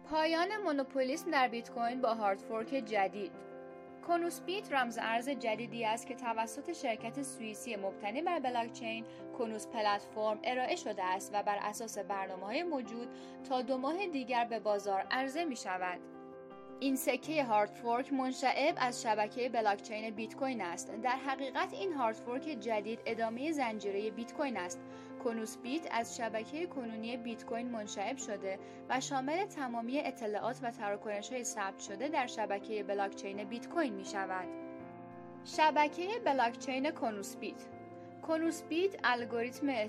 پایان مونوپولیسم در بیت کوین با هارد فورک جدید. کنوس بیت رمز ارز جدیدی است که توسط شرکت سوئیسی مبتنی بر بلاکچین کنوس پلتفرم ارائه شده است و بر اساس برنامه‌های موجود تا 2 ماه دیگر به بازار عرضه می شود. این سکه هارد فورک منشعب از شبکه بلاکچین بیت کوین است. در حقیقت این هارد فورک جدید ادامه زنجیره بیت کوین است. کنوس بیت از شبکه کنونی بیت کوین منشعب شده و شامل تمامی اطلاعات و تراکنش‌های ثبت شده در شبکه بلاکچین بیت کوین می شود. شبکه بلاکچین کنوس بیت. کنوس بیت الگوریتم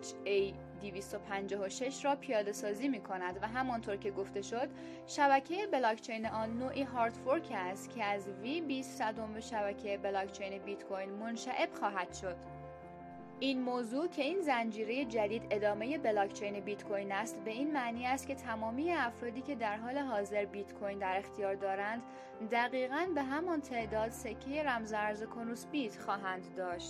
SHA-256 را پیاده سازی می کند و همانطور که گفته شد شبکه بلاکچین آن نوعی هارد فورک است که از V20 صدم شبکه بلاکچین بیت کوین منشعب خواهد شد. این موضوع که این زنجیره جدید ادامه بلاکچین بیت کوین است به این معنی است که تمامی افرادی که در حال حاضر بیت کوین در اختیار دارند دقیقاً به همان تعداد سکه رمز ارز کنوس بیت خواهند داشت.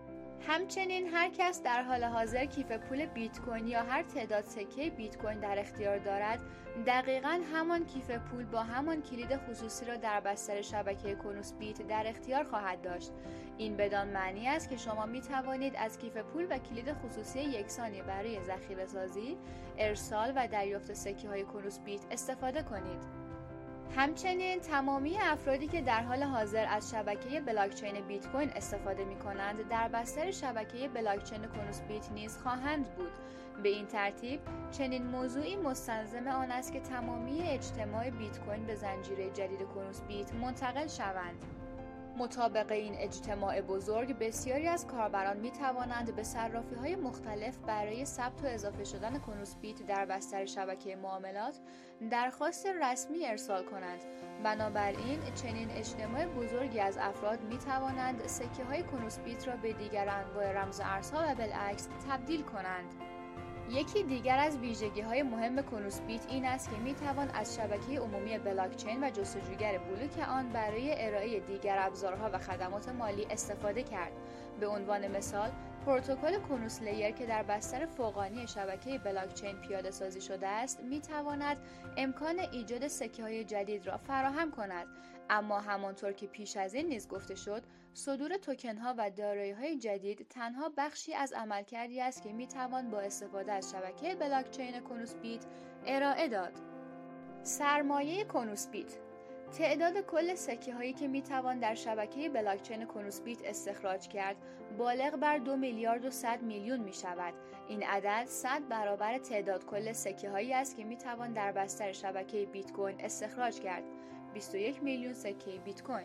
همچنین هر کس در حال حاضر کیف پول بیت کوین یا هر تعداد سکه بیت کوین در اختیار دارد دقیقاً همان کیف پول با همان کلید خصوصی را در بستر شبکه کنوس بیت در اختیار خواهد داشت. این بدان معنی است که شما می توانید از کیف پول و کلید خصوصی یکسانی برای ذخیره‌سازی، ارسال و دریافت سکه های کنوس بیت استفاده کنید. همچنین تمامی افرادی که در حال حاضر از شبکه بلاکچین بیت کوین استفاده می کنند در بستر شبکه بلاکچین کنوس بیت نیز خواهند بود. به این ترتیب چنین موضوعی مستلزم آن است که تمامی اجتماع بیت کوین به زنجیره جدید کنوس بیت منتقل شوند. مطابق این اجتماع بزرگ بسیاری از کاربران می توانند به صرافی‌های مختلف برای ثبت و اضافه شدن کنوس بیت در بستر شبکه معاملات درخواست رسمی ارسال کنند. بنابراین چنین اجتماع بزرگی از افراد می توانند سکه های کنوس بیت را به دیگر انواع رمز ارزها و بالعکس تبدیل کنند. یکی دیگر از ویژگی‌های مهم کنوس بیت این است که می‌توان از شبکه عمومی بلاکچین و جستجوگر بلوک آن برای ارائه دیگر ابزارها و خدمات مالی استفاده کرد. به عنوان مثال، پروتکل کنوس لیر که در بستر فوقانی شبکه بلاکچین پیاده سازی شده است، می‌تواند امکان ایجاد سکه‌های جدید را فراهم کند. اما همانطور که پیش از این نیز گفته شد، صدور توکن‌ها و دارایی‌های جدید تنها بخشی از عملکردی است که می‌توان با استفاده از شبکه بلاکچین کنوس بیت ارائه داد. سرمایه کنوس بیت. تعداد کل سکه هایی که می توان در شبکه بلاکچین کنوس بیت استخراج کرد بالغ بر 2 میلیارد و 100 میلیون می شود. این عدد 100 برابر تعداد کل سکه هایی است که می توان در بستر شبکه بیت کوین استخراج کرد. 21 میلیون سکه بیت کوین.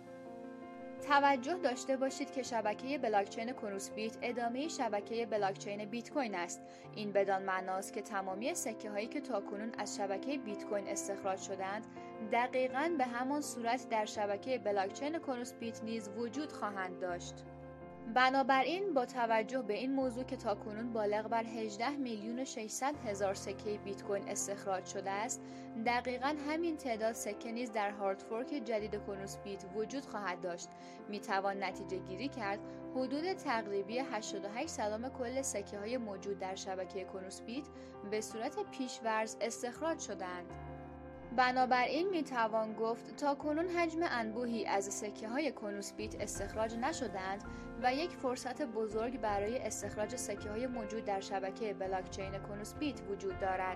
توجه داشته باشید که شبکه بلاکچین کنوس بیت ادامه شبکه بلاکچین بیت کوین است. این بدان معناست که تمامی سکه هایی که تاکنون از شبکه بیت کوین استخراج شدند دقیقاً به همان صورت در شبکه بلاکچین کنوس بیت نیز وجود خواهند داشت. بنابراین با توجه به این موضوع که تاکنون بالغ بر 18 میلیون و 600 هزار سکه بیت کوین استخراج شده است، دقیقاً همین تعداد سکه نیز در هارد فورک جدید کنوس بیت وجود خواهد داشت. می توان نتیجه گیری کرد حدود تقریبی 88 صدام کل سکه های موجود در شبکه کنوس بیت به صورت پیش‌ورز استخراج شدند. بنابراین می توان گفت تا کنون حجم انبوهی از سکه های کنوس بیت استخراج نشدند و یک فرصت بزرگ برای استخراج سکه های موجود در شبکه بلاکچین کنوس بیت وجود دارد.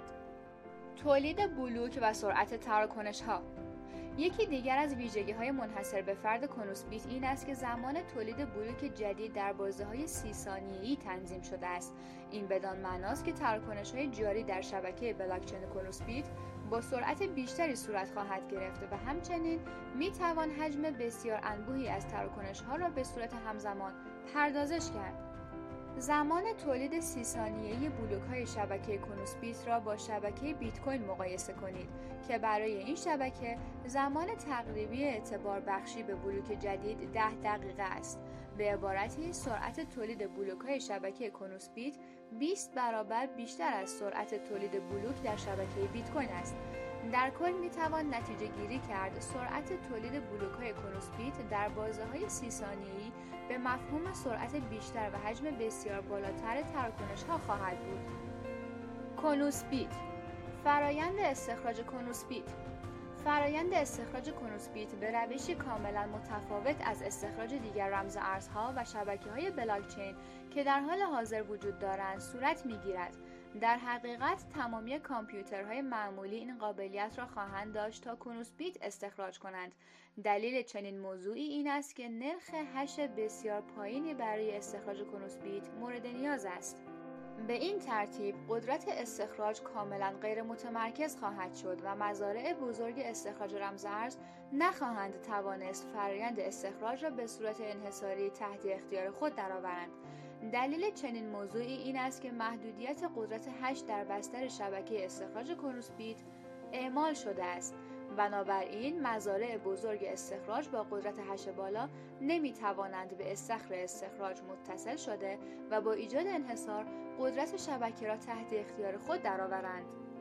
تولید بلوک و سرعت تراکنش ها. یکی دیگر از ویژگی‌های منحصر به فرد کنوس بیت این است که زمان تولید بلوک جدید در بازه‌های 30 ثانیه‌ای تنظیم شده است. این بدان معناست که تراکنش‌های جاری در شبکه بلاکچین کنوس بیت با سرعت بیشتری صورت خواهد گرفت و همچنین می‌توان حجم بسیار انبوهی از تراکنش‌ها را به صورت همزمان پردازش کرد. زمان تولید 30 ثانیه‌ای بلوک‌های شبکه کنوس بیت را با شبکه بیت کوین مقایسه کنید که برای این شبکه زمان تقریبی اعتبار بخشی به بلوک جدید 10 دقیقه است. به عبارتی سرعت تولید بلوک‌های شبکه کنوس بیت 20 برابر بیشتر از سرعت تولید بلوک در شبکه بیت کوین است. در کل میتوان نتیجه گیری کرد سرعت تولید بلوک‌های کنوس بیت در بازه‌های 30 ثانیه‌ای به مفهوم سرعت بیشتر و حجم بسیار بالاتر تراکنش‌ها خواهد بود. کنوس بیت فرایند استخراج کنوس بیت. فرایند استخراج کنوس بیت به روشی کاملا متفاوت از استخراج دیگر رمز ارزها و شبکه‌های بلاکچین که در حال حاضر وجود دارند صورت می‌گیرد. در حقیقت تمامی کامپیوترهای معمولی این قابلیت را خواهند داشت تا کنوس بیت استخراج کنند. دلیل چنین موضوعی این است که نرخ هش بسیار پایینی برای استخراج کنوس بیت مورد نیاز است. به این ترتیب قدرت استخراج کاملا غیر متمرکز خواهد شد و مزارع بزرگ استخراج رمز ارز نخواهند توانست فرآیند استخراج را به صورت انحصاری تحت اختیار خود درآورند. دلیل چنین موضوعی این است که محدودیت قدرت هش در بستر شبکه استخراج کنوس بیت اعمال شده است. بنابراین مزارع بزرگ استخراج با قدرت هش بالا نمی توانند به استخر استخراج متصل شده و با ایجاد انحصار قدرت شبکه را تحت اختیار خود درآورند.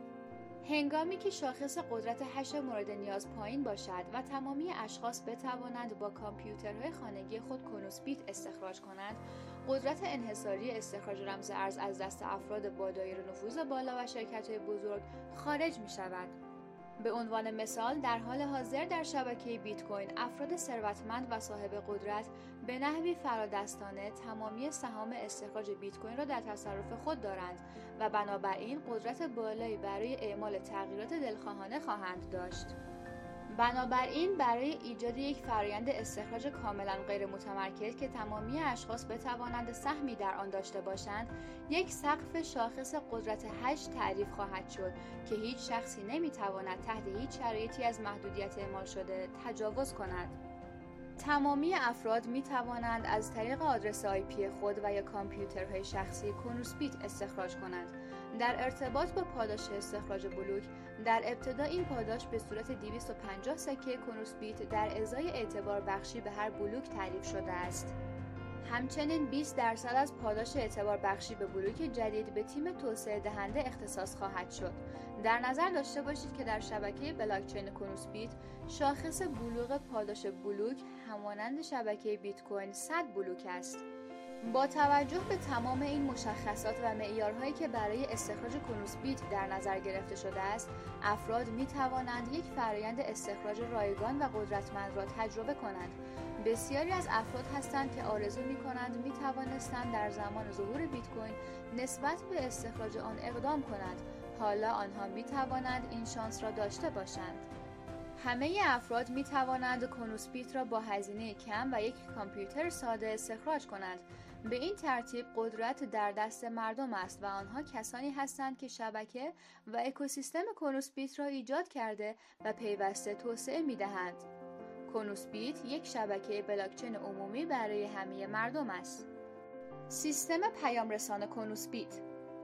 هنگامی که شاخص قدرت هش مورد نیاز پایین باشد و تمامی اشخاص بتوانند با کامپیوترهای خانگی خود کنوس بیت استخراج کنند، قدرت انحصاری استخراج رمز ارز از دست افراد با دایره نفوذ بالا و شرکت‌های بزرگ خارج می شود. به عنوان مثال در حال حاضر در شبکه بیت کوین افراد ثروتمند و صاحب قدرت به نحوی فرادستانه تمامی سهام استخراج بیت کوین را در تصرف خود دارند و بنابراین قدرت بالایی برای اعمال تغییرات دلخواهانه خواهند داشت. بنابراین برای ایجاد یک فرآیند استخراج کاملا غیر متمرکز که تمامی اشخاص بتوانند سهمی در آن داشته باشند، یک سقف شاخص قدرت هش تعریف خواهد شد که هیچ شخصی نمیتواند تحت هیچ شرایطی از محدودیت اعمال شده تجاوز کند. تمامی افراد می توانند از طریق آدرس IP خود و یا کامپیوترهای شخصی کنوس بیت استخراج کنند. در ارتباط با پاداش استخراج بلوک، در ابتدا این پاداش به صورت 250 سکه کنوس بیت در ازای اعتبار بخشی به هر بلوک تعریف شده است. همچنین 20% از پاداش اعتبار بخشی به بلوک جدید به تیم توسعه دهنده اختصاص خواهد شد. در نظر داشته باشید که در شبکه بلاکچین کنوس بیت شاخص بلوغ پاداش بلوک همانند شبکه بیت کوین 100 بلوک است. با توجه به تمام این مشخصات و معیارهایی که برای استخراج کنوس بیت در نظر گرفته شده است، افراد می توانند یک فرآیند استخراج رایگان و قدرتمند را تجربه کنند. بسیاری از افراد هستند که آرزو می کنند می توانستند در زمان ظهور بیت کوین نسبت به استخراج آن اقدام کنند. حالا آنها می توانند این شانس را داشته باشند. همه افراد می توانند کنوس بیت را با هزینه کم و یک کامپیوتر ساده استخراج کنند. به این ترتیب قدرت در دست مردم است و آنها کسانی هستند که شبکه و اکوسیستم کنوس بیت را ایجاد کرده و پیوسته توسعه می دهند. کنوس بیت یک شبکه بلاکچین عمومی برای همه مردم است. سیستم پیام رسان کنوس بیت.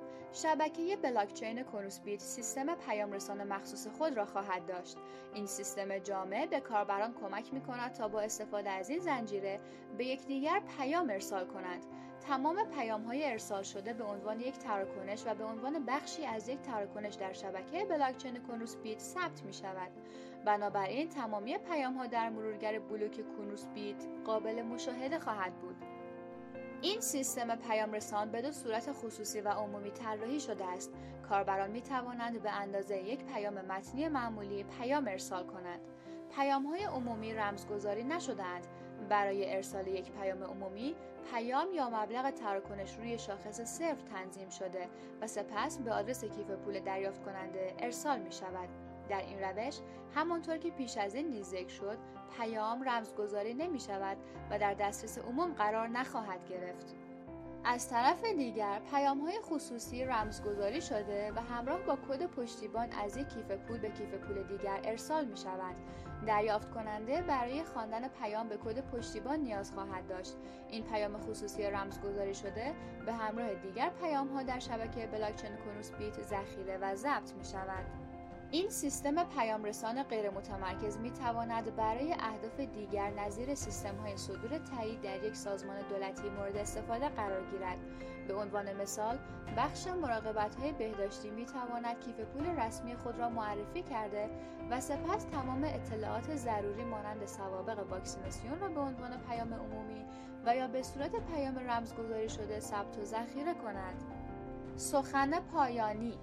شبکه بلاکچین کنوس بیت سیستم پیام رسان مخصوص خود را خواهد داشت. این سیستم جامع به کاربران کمک می‌کند تا با استفاده از این زنجیره به یکدیگر پیام ارسال کنند. تمام پیام‌های ارسال شده به عنوان یک تراکنش و به عنوان بخشی از یک تراکنش در شبکه بلاکچین کنوس بیت ثبت می‌شود. بنابراین تمامی پیام‌ها در مرورگر بلوک کنوس بیت قابل مشاهده خواهد بود. این سیستم پیام رسان به دو صورت خصوصی و عمومی طراحی شده است. کاربران می توانند به اندازه یک پیام متنی معمولی پیام ارسال کنند. پیام‌های عمومی رمزگذاری نشده‌اند. برای ارسال یک پیام عمومی، پیام یا مبلغ تراکنش روی شاخص 0 تنظیم شده و سپس به آدرس کیف پول دریافت کننده ارسال می شود. در این روش، همانطور که پیش از این نیز ذکر شد، پیام رمزگذاری نمی شود و در دسترس عموم قرار نخواهد گرفت. از طرف دیگر، پیام‌های خصوصی رمزگذاری شده و همراه با کد پشتیبان از یک کیف پول به کیف پول دیگر ارسال می شوند. دریافت کننده برای خواندن پیام به کد پشتیبان نیاز خواهد داشت. این پیام خصوصی رمزگذاری شده به همراه دیگر پیام‌ها در شبکه بلاکچین کنوس بیت ذخیره و ضبط می شود. این سیستم پیام رسان غیر متمرکز می تواند برای اهداف دیگر نظیر سیستم های صدور تایید در یک سازمان دولتی مورد استفاده قرار گیرد. به عنوان مثال، بخش مراقبت های بهداشتی می تواند کیف پول رسمی خود را معرفی کرده و سپس تمام اطلاعات ضروری مانند سوابق واکسیناسیون را به عنوان پیام عمومی و یا به صورت پیام رمزگذاری شده ثبت و ذخیره کند. سخن پایانی.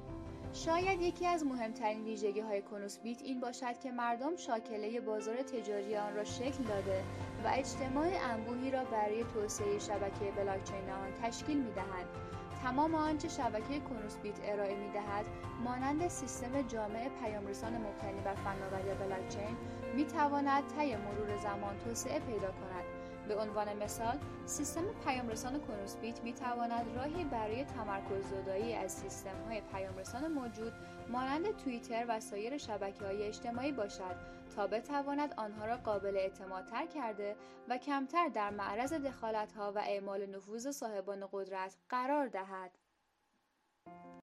شاید یکی از مهمترین ویژگی‌های کنوس بیت این باشد که مردم شاکله بازار تجاری آن را شکل داده و اجتماع انبوهی را برای توسعه شبکه بلاکچین آن تشکیل می‌دهند. تمام آنچه شبکه کنوس بیت ارائه می‌دهد، مانند سیستم جامع پیامرسان مبتنی بر فناوری بلاکچین، می‌تواند طی مرور زمان توسعه پیدا کند. به عنوان مثال، سیستم پیامرسان کنوس بیت می‌تواند راهی برای تمرکز زدایی از سیستم‌های پیامرسان موجود مانند توییتر و سایر شبکه‌های اجتماعی باشد تا بتواند آنها را قابل اعتمادتر کرده و کمتر در معرض دخالت‌ها و اعمال نفوذ صاحبان قدرت قرار دهد.